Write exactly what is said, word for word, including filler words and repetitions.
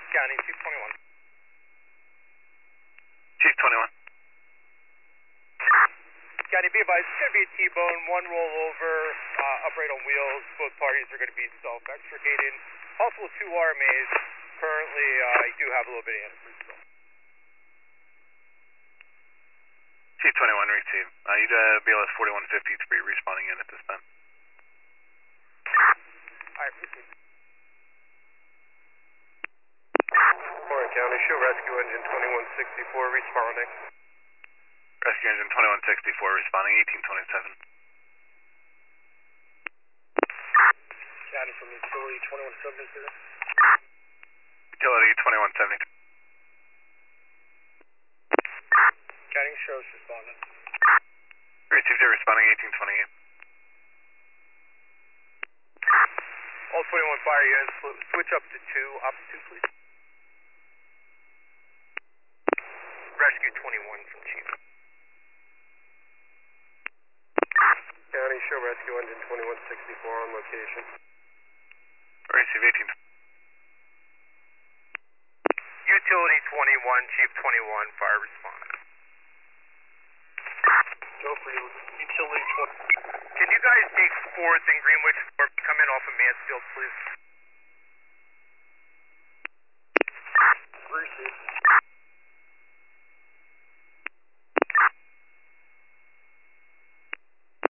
County, Chief twenty-one. Chief twenty-one. County, be advised, it's going to be a T-bone, one rollover, uh, upright on wheels. Both parties are going to be self-extricated. Possible two R M As. Currently, uh, you do have a little bit of anesthesia still. Chief twenty-one, receive. Uh, you uh, B L S forty-one fifty-three responding in at this time. Alright, proceed. Warren County, show rescue engine twenty-one sixty-four responding. Rescue engine twenty-one sixty-four responding, eighteen twenty-seven. County from utility twenty-one seventy-two. Utility twenty-one seventy-two. County, shows responding. Received it, responding eighteen twenty-eight. All twenty-one fire units, switch up to two, up to two, please. Rescue twenty-one from Chief. County, show rescue engine twenty-one sixty-four on location. Receive eighteen. Utility twenty-one, Chief twenty-one, fire responding. Go for you. Utility twenty. Can you guys take fourth and Greenwich Court, come in off of Mansfield, please?